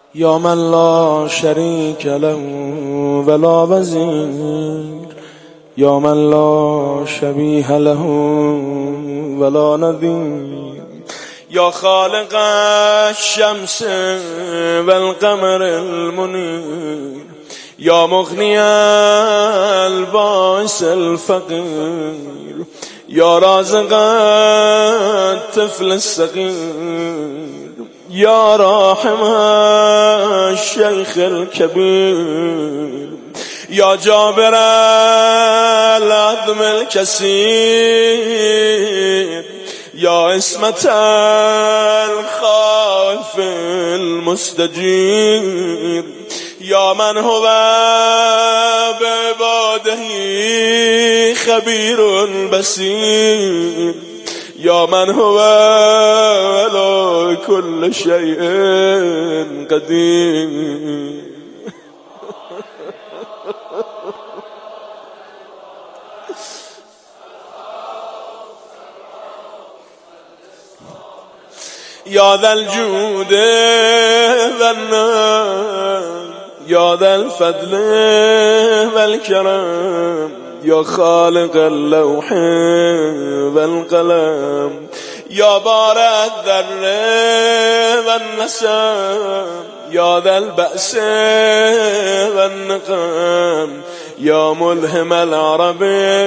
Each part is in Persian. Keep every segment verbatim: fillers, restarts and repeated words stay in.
یا من لا شریک له ولا وزیر، یا من لا شبیه له ولا نظیر، یا خالق الشمس والقمر المنیر، یا مغنی البائس الفقیر، یا رازق الطفل الصغیر، یا راحم الشیخ الکبیر، یا جابر العظم الکثیر، یا عصمت الخائف المستجیر، یا من هو بعباده خبیر بصیر، یا من هو على كل شيء قدیر. یا ذا الجود والنعم، یا ذا الفضل والکرم، یا خالق اللوح والقلم، یا بارئ الذر والنسم، یا ذا البأس والنقم، یا ملهم العرب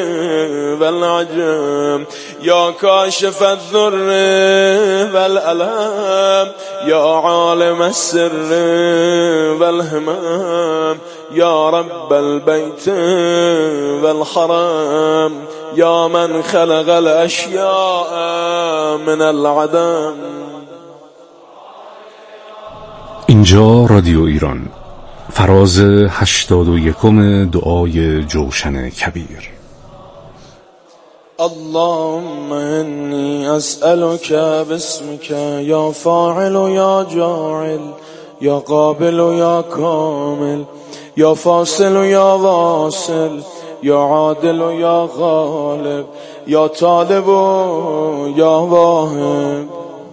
والعجم، یا کاشف الضر والألم، یا عالم السر والهمم، یا رب البيت والحرم، یا من خلق الاشیاء من العدم. اینجا رادیو ایران، فراز هشتاد و یکم دعای جوشن کبیر. اللهم انی اسألك باسمك یا فاعل یا جاعل، یا قابل یا کامل، یا فاصل یا واصل، یا عادل یا غالب، یا طالب یا واهب،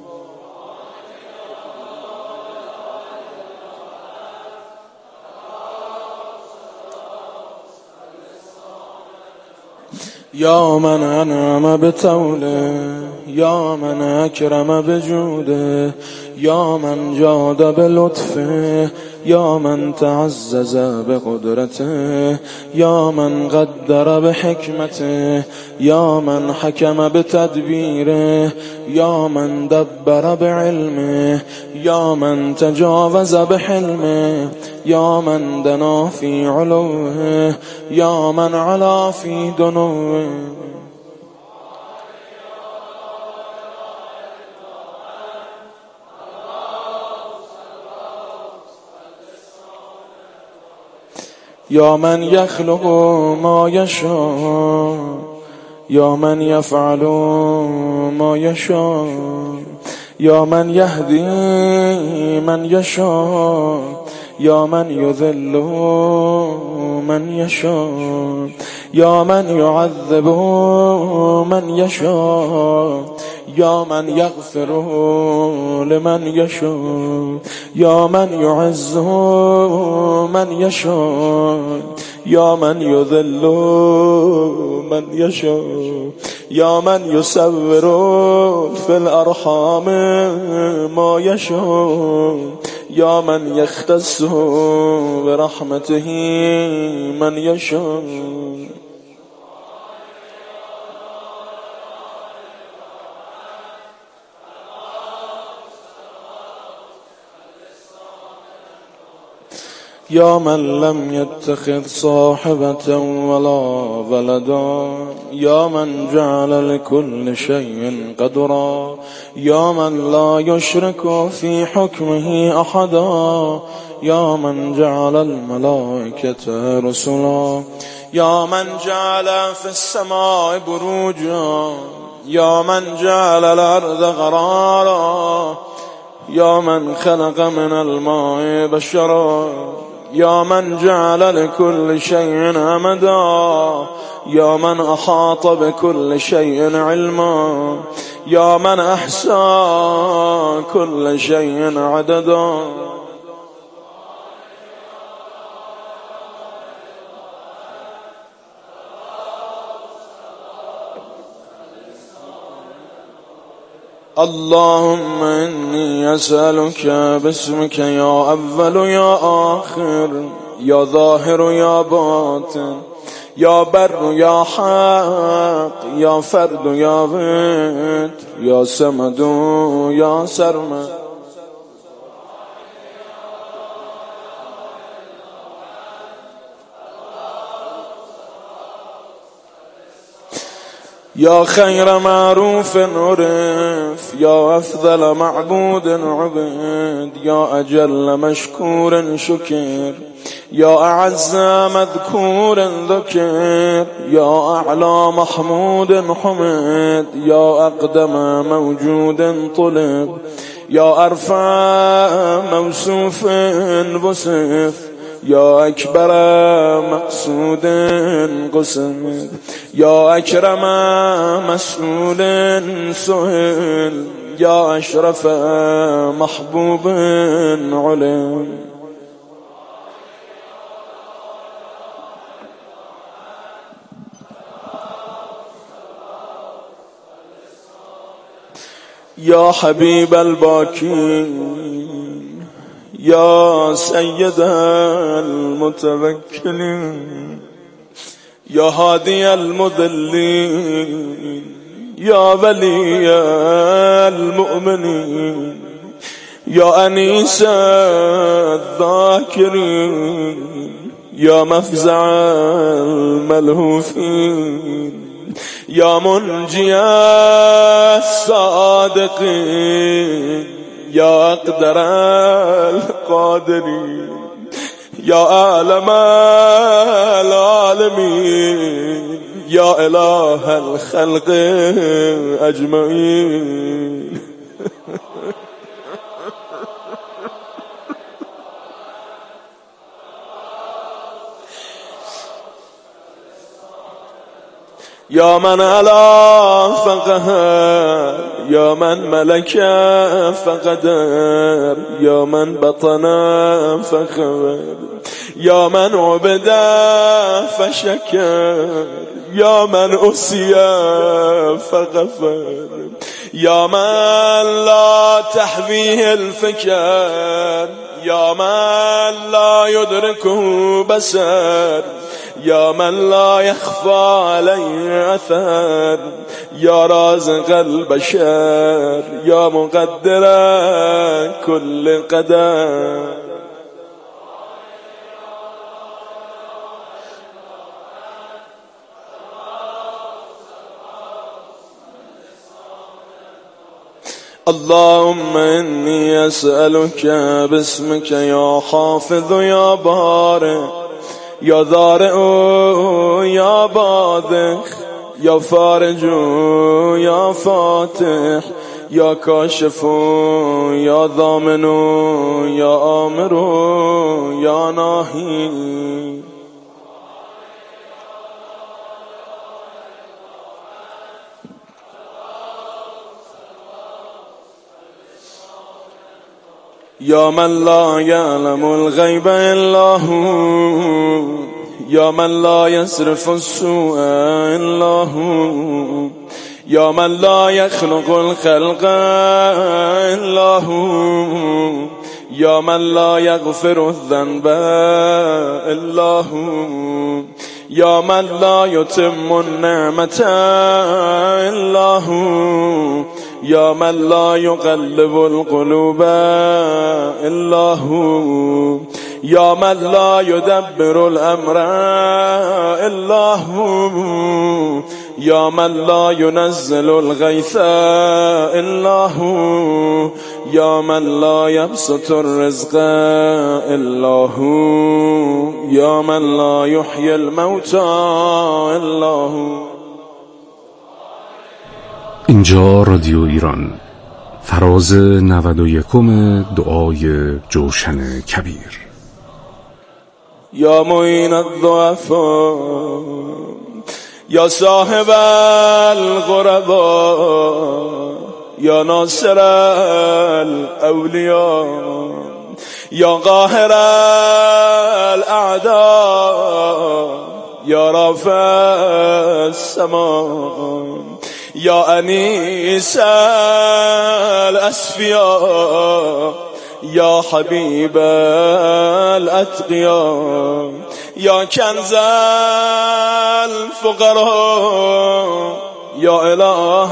یا من انعم بطوله، یا من اکرم بجوده، یا من جاد بلطفه، یا من تعزز بقدرته، یا من قدر بحکمته، یا من حکم بتدبیره، یا من دبر بعلمه، یا من تجاوز بحلمه، یا من دنا فی علوه، یا من علا فی دنوه. یا من یخلق ما یشاء، یا من یفعل ما یشاء، یا من یهدی من یشاء، یا من یذل من یشاء، یا من یعذب من یشاء، یا من یغفر لمن یشاء، یا من یعز من یشاء، یا من یذل من یشاء، یا من یصور فی الارحام ما یشاء، یا من یختص برحمته من یشاء. یا من لم يتخذ صاحبة ولا ولدا، یا من جعل لكل شيء قدرا، یا من لا يشرك في حكمه أحدا، یا من جعل الملائكة رسلا، یا من جعل في السماء بروجا، یا من جعل الأرض قرارا، یا من خلق من الماء بشرا، یا من جعل لكل شيء امدا، یا من احاط بكل شيء علما، یا من احصى كل شيء عددا. اللهم إني أسألك باسمك يا أول يا آخر يا ظاهر يا باطن يا بر يا حق يا فرد يا وتر يا صمد يا سرمد يا خير معروف عرف يا أفضل معبود عبد يا أجل مشكور شكر يا أعز مذكور ذكر يا أعلى محمود حمد يا أقدم موجود طلب يا أرفع موصوف وصف يا أكبر مقصود قسم يا أكرم مسؤول سئل يا أشرف محبوب علم يا حبيب الباكين يا سيد المتوكلين يا هادي المضلين يا ولي المؤمنين يا أنيس الذاكرين يا مفزع الملهوفين يا منجي الصادقين يا أقدر القادرين يا عالم العالمين يا إله الخلق أجمعين يا من علا فقهر يا من ملك فقدر يا من بطن فخبر يا من عبد فشكر يا من أسي فغفر يا من لا تحويه الفكر يا من لا يدركه بصر يا من لا يخفى عليه أثر يا رازق البشر يا مقدر كل قدر اللهم إني أسألك باسمك يا حافظ يا بارئ يا ذارئ يا باذخ يا فارج يا فاتح يا كاشف يا ضامن يا آمر يا ناهي يا من لا يعلم الغيب إلا هو يا من لا يصرف السوء إلا هو يا من لا يخلق الخلق إلا هو يا من لا يغفر الذنب إلا هو يا من لا يتم النعمة إلا هو يا من لا يقلب القلوب إلا هو يا من لا يدبر الأمر إلا هو يا من لا ينزل الغيث إلا هو يا من لا يبسط الرزق إلا هو يا من لا يحيي الموتى إلا هو. اینجا رادیو ایران، فراز نود و یکم دعای جوشن کبیر. یا معین الضعفاء یا صاحب الغرباء یا ناصر الاولیاء یا قاهر الاعداء یا رافع السماء يا أنيس الأسفياء يا حبيب الأتقياء يا كنز الفقراء يا إله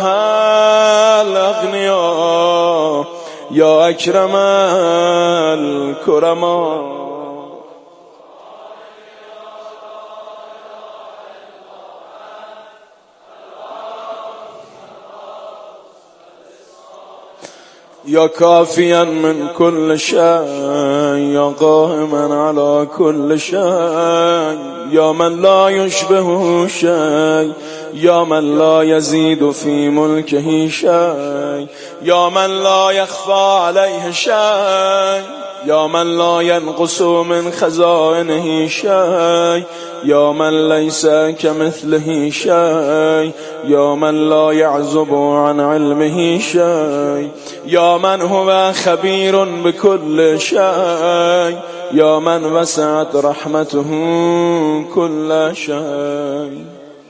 الأغنياء يا أكرم الكرماء. يا كافيا من كل شيء يا قائما على كل شيء يا من لا يشبهه شيء يا من لا يزيد في ملكه شيء يا من لا يخفى عليه شيء يا من لا ينقص من خزائنه شيء يا من ليس كمثله شيء يا من لا يعزب عن علمه شيء يا من هو خبير بكل شيء يا من وسعت رحمته كل شيء.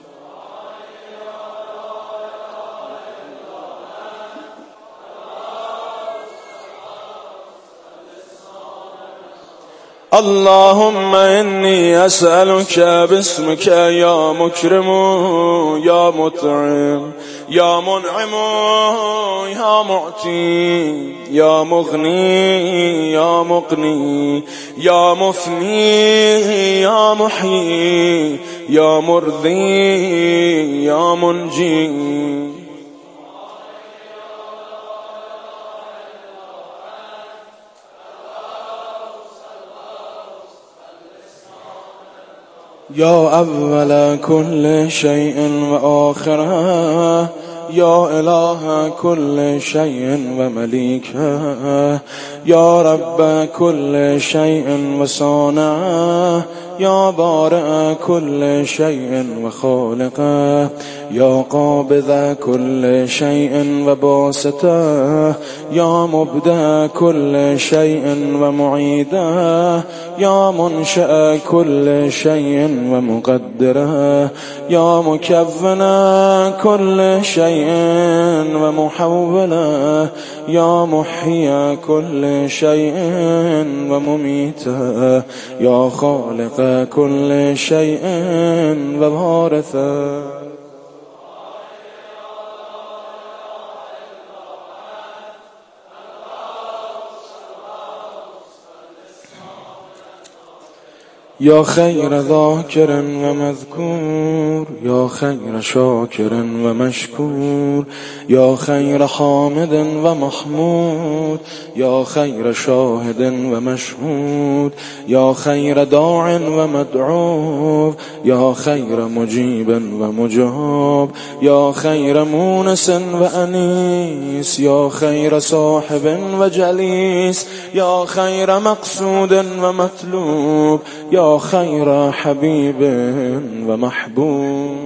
اللهم إني أسألك باسمك يا مكرم يا مطعم يا منعم يا معطي يا مغني يا مقني يا مفني يا محيي يا مرضي يا منجي يا أول كل شيء وآخره يا إله كل شيء ومليكه يا رب كل شيء وصانعه يا بارئ كل شيء وخالقه يا قابض كل شيء وباسطه يا مبدأ كل شيء ومعيده يا منشأ كل شيء ومقدره يا مكون كل شيء ومحوله يا محيي كل شيء ومميته يا خالق كل شيء ووارثه. يا خير ذاكر ومذكور يا خير شاكر ومشكور يا خير حامد ومحمود يا خير شاهد ومشهود يا خير داع ومدعو يا خير مجيب ومجاب يا خير مونس وأنيس يا خير صاحب وجليس يا خير مقصود ومطلوب يا خير حبيب ومحبوب.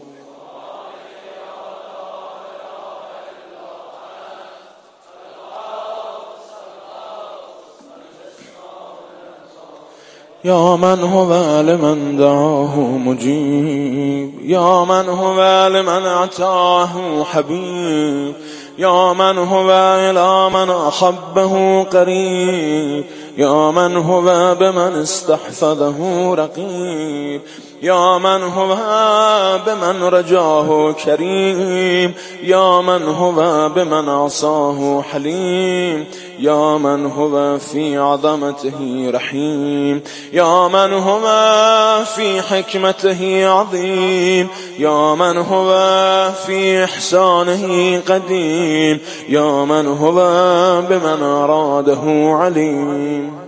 يا من هو لمن دعاه مجيب يا من هو لمن أعطاه حبيب يا من هو إلى من أحبه قريب يا من هو بمن استحفظه رقيب يا من هو بمن رجاه كريم يا من هو بمن عصاه حليم يا من هو في عظمته رحيم يا من هو في حكمته عظيم يا من هو في إحسانه قديم يا من هو بمن أراده عليم.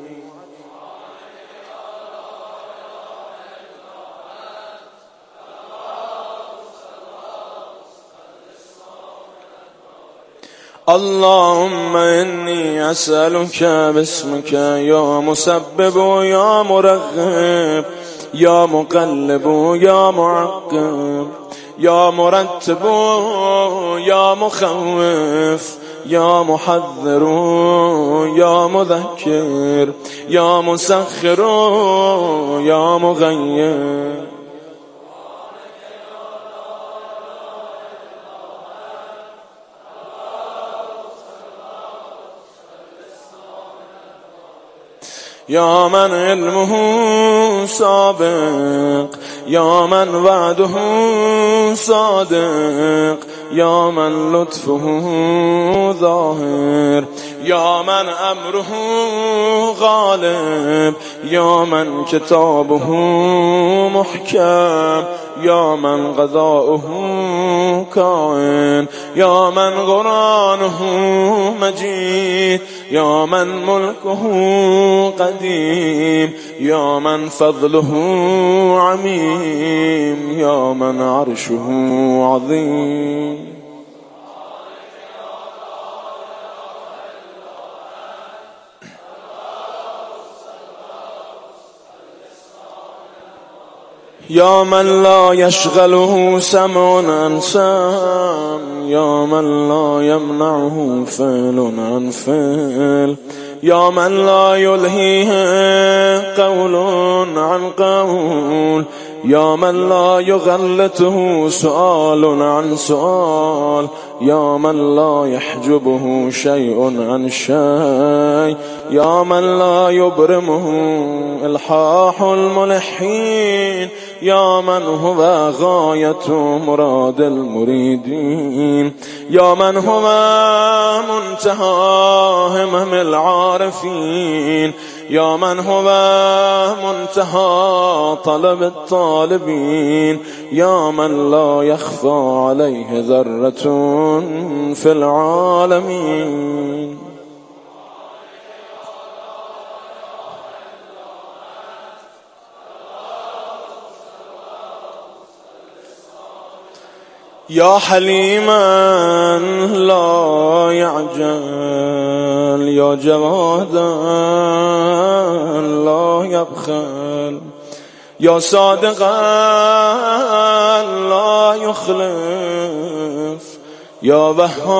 اللهم إني أسألك باسمك يا مسبب يا مرغب يا مقلب يا معقب يا مرتب يا مخوف يا محذر يا مذكر يا مسخر يا مغير یا من علمه سابق، یا من وعده صادق، یا من لطفه ظاهر، یا من امره غالب، یا من کتابه محکم، یا من قضاؤه کائن، یا من قرآنه مجید، یا من ملکه قدیم، یا من فضله عمیم، یا من عرشه عظیم. یا من لا یشغله سمع عن سمع، یا من لا یمنعه فعل عن فعل، یا من لا یلهیه قول عن قول، یا من لا یغلطه سؤال عن سؤال، یا من لا یحجبه شیء عن شیء، یا من لا یبرمه الحاح الملحین، یا من هو غایت مراد المریدین، یا من هو منتهى همم العارفین، یا من هو منتهى طلب الطالبین، یا من لا یخفى علیه ذرة فی العالمین. یا حلیما لا یعجل، یا جوادا لا یبخل، یا صادقا لا یخلف، یا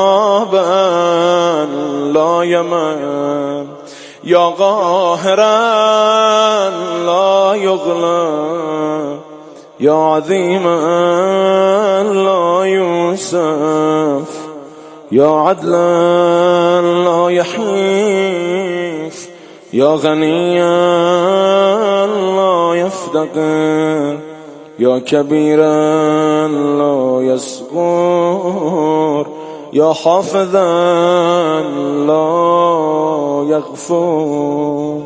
وهابا لا یمن، یا قاهرا لا یغلب، یا عظیما لا یوصف، یا عدلا لا یحیف، یا غنیا لا یفتقر، یا کبیرا لا یصغر، یا حافظا لا یغفر.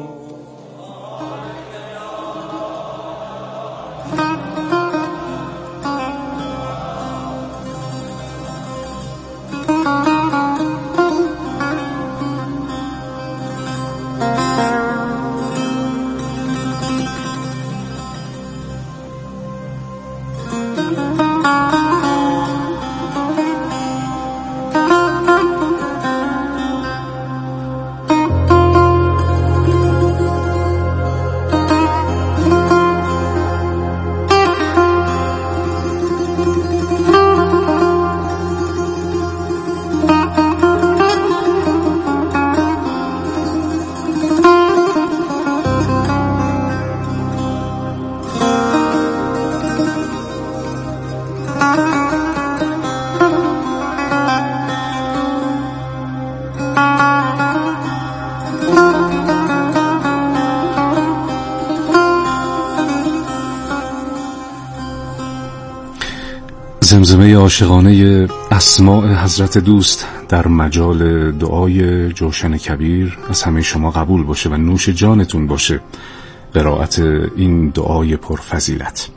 زمزمه عاشقانه اسماء حضرت دوست در مجال دعای جوشن کبیر از همه شما قبول باشه و نوش جانتون باشه قرائت این دعای پرفضیلت.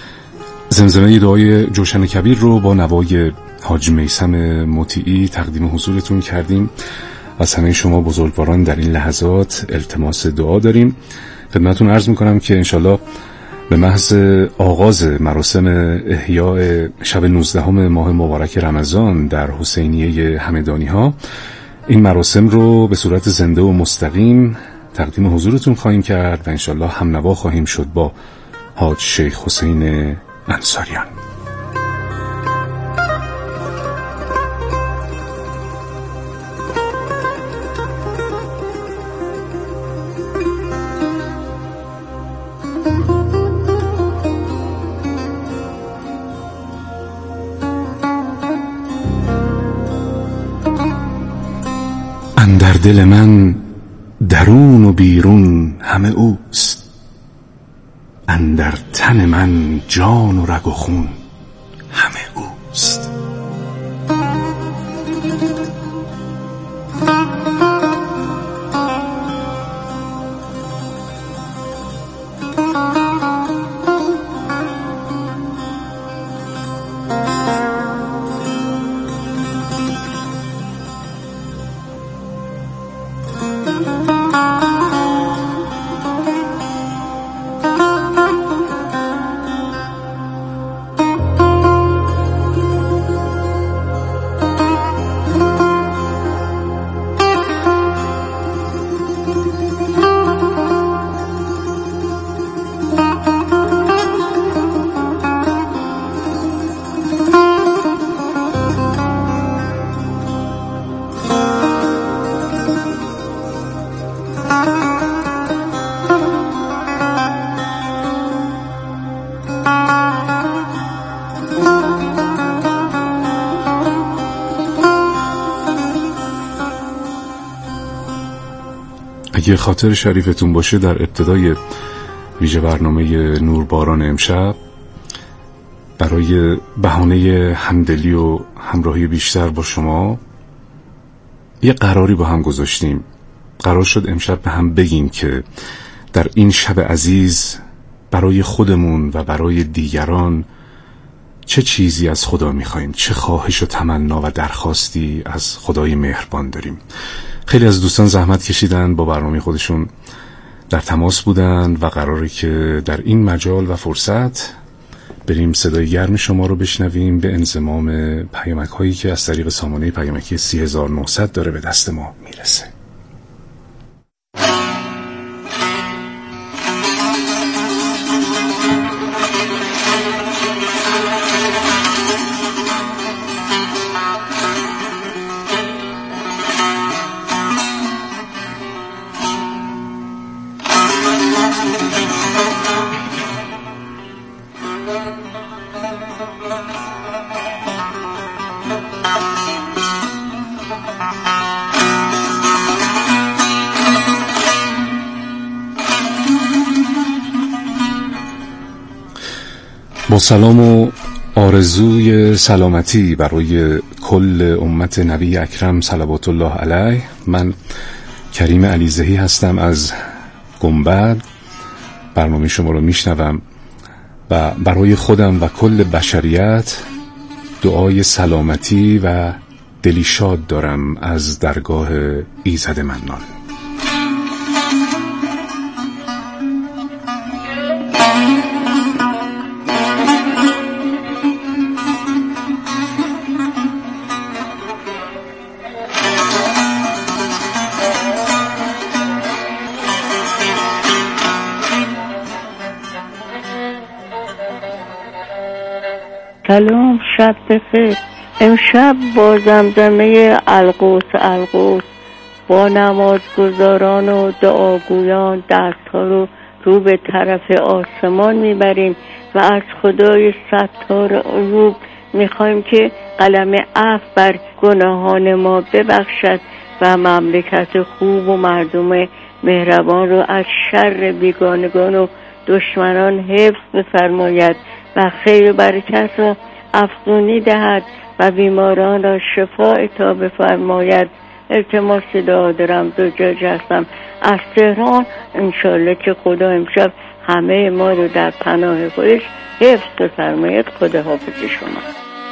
زمزمه دعای جوشن کبیر رو با نوای حاج میثم مطیعی تقدیم حضورتون کردیم. از همه شما بزرگواران در این لحظات التماس دعا داریم. خدمتون عرض میکنم که انشالله به محض آغاز مراسم احیاء شب نوزدهم ماه مبارک رمضان در حسینیه همدانی ها این مراسم رو به صورت زنده و مستقیم تقدیم حضورتون خواهیم کرد و انشالله هم نوا خواهیم شد با حاج شیخ حسین انصاریان. در دل من درون و بیرون همه اوست، اندر تن من جان و رگ و خون همه اوست. اگه خاطر شریفتون باشه، در ابتدای ویژه برنامه نورباران امشب برای بهانه همدلی و همراهی بیشتر با شما یه قراری با هم گذاشتیم. قرار شد امشب به هم بگیم که در این شب عزیز برای خودمون و برای دیگران چه چیزی از خدا میخواییم، چه خواهش و تمنا و درخواستی از خدای مهربان داریم. خیلی از دوستان زحمت کشیدن، با برنامه خودشون در تماس بودن و قراره که در این مجال و فرصت بریم صدای گرم شما رو بشنویم به انضمام پیامک هایی که از طریق سامانه پیامکی سی هزار و نهصد داره به دست ما میرسه. با سلام و آرزوی سلامتی برای کل امت نبی اکرم صلوات الله علیه، من کریم علیزهی هستم از گنبد. برنامه شما رو میشنوم و برای خودم و کل بشریت دعای سلامتی و دلی شاد دارم از درگاه ایزد منان. سلام، شب بخیر. امشب با زمزمه القوس القوس با نمازگزاران و دعاگویان دستها رو رو به طرف آسمان میبریم و از خدای ستار عیوب میخوایم که قلم عفو بر گناهان ما ببخشد و مملکت خوب و مردم مهربان رو از شر بیگانگان و دشمنان حفظ بفرماید و خیر و برکت را افزونی دهد و بیماران را شفا عطا بفرماید. التماس دعا دارم، دو جاج هستم از تهران. انشالله که خدا امشب همه ما رو در پناه خودش حفظ بفرماید. خدا حافظ شما.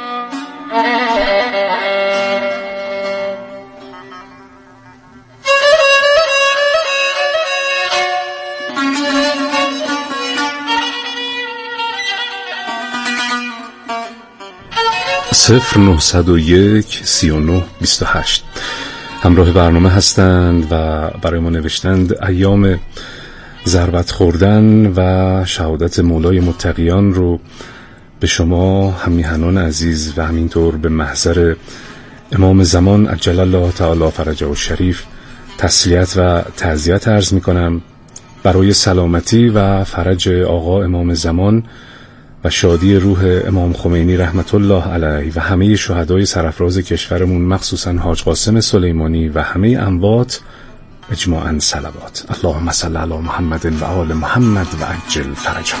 صفر نهصد و یک سی و نه بیست و هشت همراه برنامه هستند و برای ما نوشتند ایام ضربت خوردن و شهادت مولای متقیان رو به شما همیهنان عزیز و همینطور به محضر امام زمان عجل الله تعالی فرجه الشریف تسلیت و تعزیت عرض می کنم برای سلامتی و فرج آقا امام زمان و شادی روح امام خمینی رحمت الله علیه و همه شهدای سرافراز کشورمون، مخصوصا حاج قاسم سلیمانی و همه اموات اجماعاً صلوات. اللهم صل علی محمد و آل محمد و عجل فرجهم.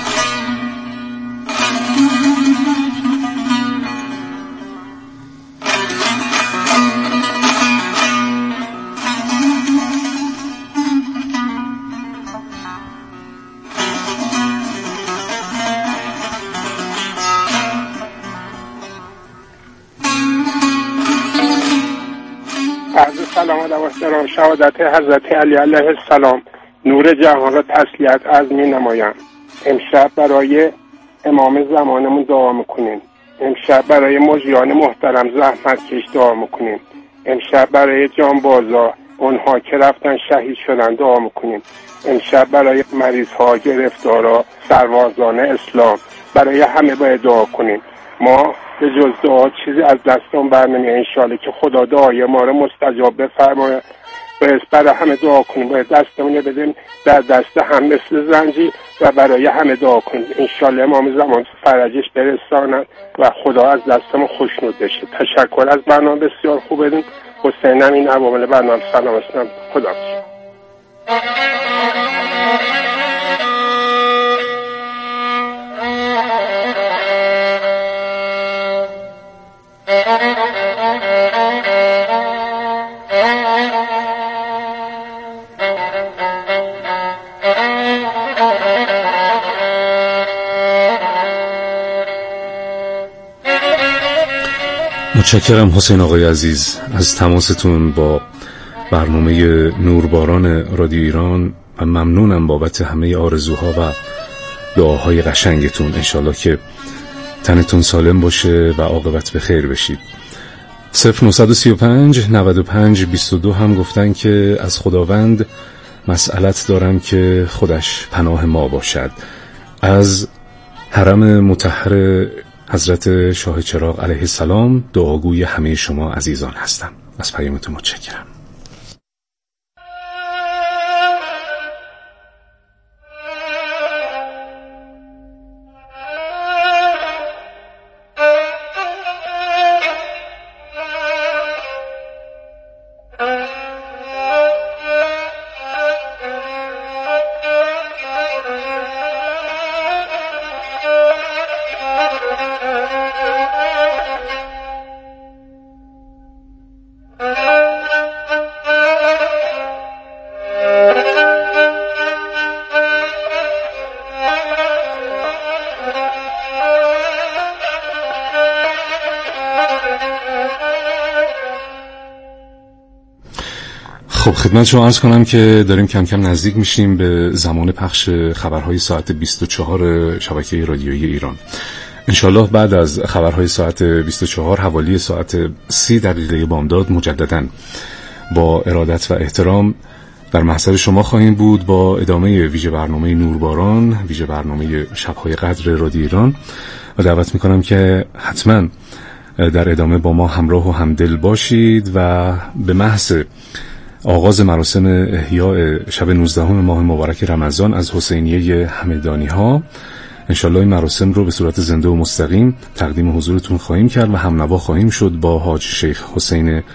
سلام علیکم. شهادت حضرت علی علیه السلام نور جهان را تسلیت از می نمایم. امشب برای امام زمانمون دعا میکنیم. امشب برای مجریان محترم زحمت کش دعا میکنیم. امشب برای جانبازا، اونها که رفتن شهید شدن دعا میکنیم. امشب برای مریض ها، گرفتارا، سربازان اسلام، برای همه باید دعا کنیم. ما به جز دعا چیزی از دستمون برنمیاد. انشالله که خدا دعای ما رو مستجاب بفرماید. باید برای همه دعا کنیم، باید دستمون رو بدیم در دست هم مثل زنجیر و برای همه دعا کنیم. انشالله امام زمان فرجش برساند و خدا از دستمون خوشنود بشه. تشکر از برنامه بسیار خوب بدیم. حسین امین عوامل برنامه سلام هستم. خدا بشه. متشکرم حسین آقای عزیز از تماستون با برنامه نورباران رادیو ایران و ممنونم بابت همه آرزوها و دعاهای قشنگتون. انشالله که تنتون سالم باشه و عاقبت به خیر بشید. صفر نه سه پنج نود و پنج بیست و دو هم گفتن که از خداوند مسئلت دارم که خودش پناه ما باشد. از حرم مطهر حضرت شاه چراغ علیه السلام دعاگوی همه شما عزیزان هستم. از پیامتون متشکرم. خب خدمت شما عرض کنم که داریم کم کم نزدیک میشیم به زمان پخش خبرهای ساعت بیست و چهار شبکه رادیویی ایران. انشالله بعد از خبرهای ساعت بیست و چهار حوالی ساعت سی دقیقه بامداد مجدداً با ارادت و احترام در محضر شما خواهیم بود با ادامه ویژه برنامه نورباران، ویژه برنامه شب‌های قدر رادیو ایران و دعوت میکنم که حتما در ادامه با ما همراه و همدل باشید و به محض آغاز مراسم احیاء شب نوزدهم ماه مبارک رمضان از حسینیه همدانی ها انشالله این مراسم رو به صورت زنده و مستقیم تقدیم حضورتون خواهیم کرد و همنوا خواهیم شد با حاج شیخ حسین